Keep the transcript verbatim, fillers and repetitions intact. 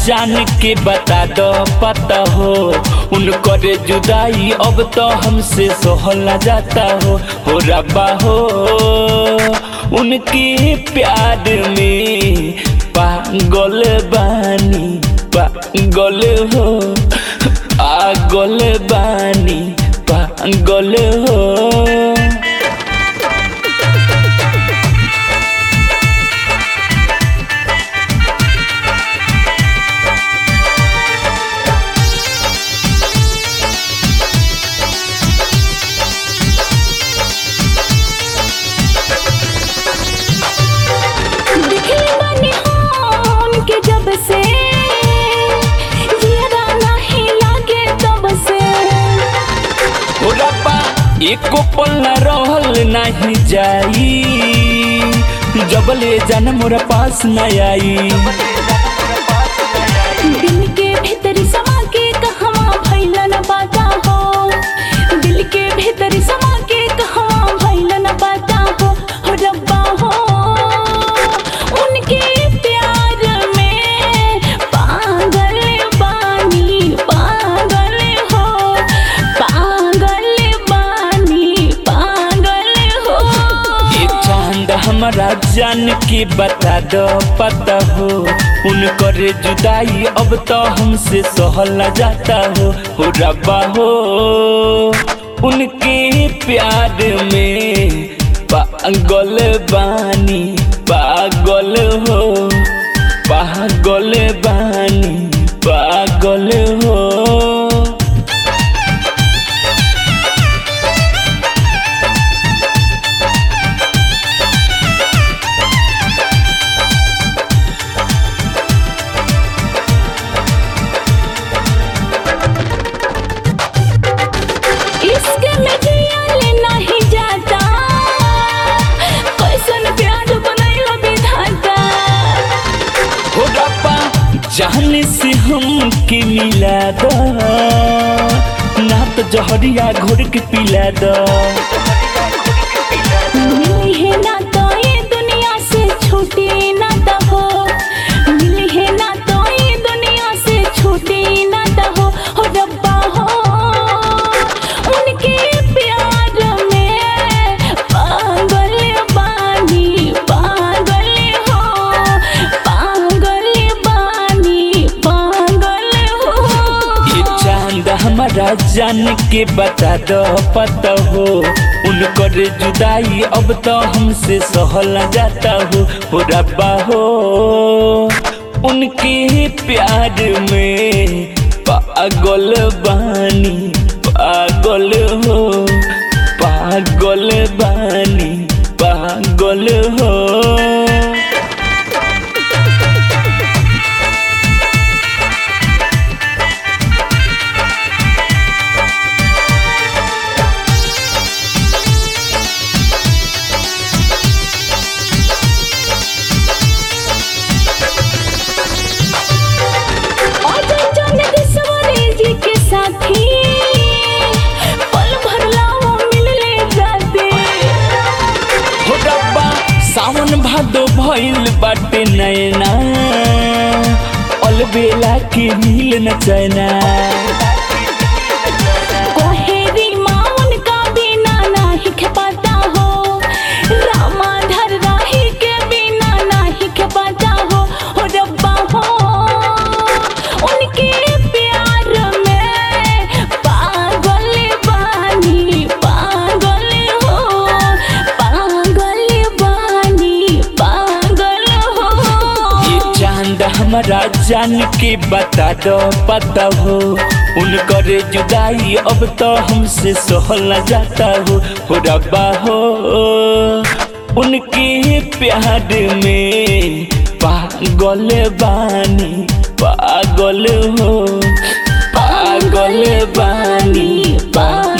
जान के बता दो पता हो उनकर जुदाई अब तो हमसे सहल न जाता हो हो रब्बा हो उनके प्यार में पागल बानी पागल हो पागल बानी पागल हो। एको पल न रहल नहीं जाई जबले जान मोरा पास न आई दिल के भीतर समा के कहवा भइल न बाता हो दिल के भीतर समा के कहवा भइल न बाता हो हो रब्बा हो उनके प्यार में पागल बानी पागल हो पागल हमारा जान के बता दो पता हो उनकर जुदाई अब तो हमसे सहल न जाता हो हो रब्बा हो उनके प्यार में पागल बानी पागल हो पागल बानी पागल हो। जान से हम के मिला दो ना तो जहरिया घोर के पिला दो मिली है ना तो ये दुनिया से छूटी ना तो हो मिली है ना तो ये दुनिया से छूटी ना तो हो हो रब्बा हो उनके प्यार में पागल बानी पागल हो पागल हमारा जान के बता दो पता हो उनकर जुदाई अब तो हमसे सहल न जाता हो हो रब्बा हो उनके प्यार में पागल बानी पागल हो पागल बानी पागल हो। सावन भादो भइल बाटे नैना अलबेला के मिल न चैना कोहेरी माउन का बिना नाही खपाता हो रामाधर राही के बिना नाही खपाता हो हो रब्बा हो उनके प्यार में पागल बानी पागल हो पागल हमारा जान के बता दो पता हो उनकर जुदाई अब तो हमसे सहल न जाता हो हो रब्बा हो उनके प्यार में पागल बानी पागल हो पागल बानी पागल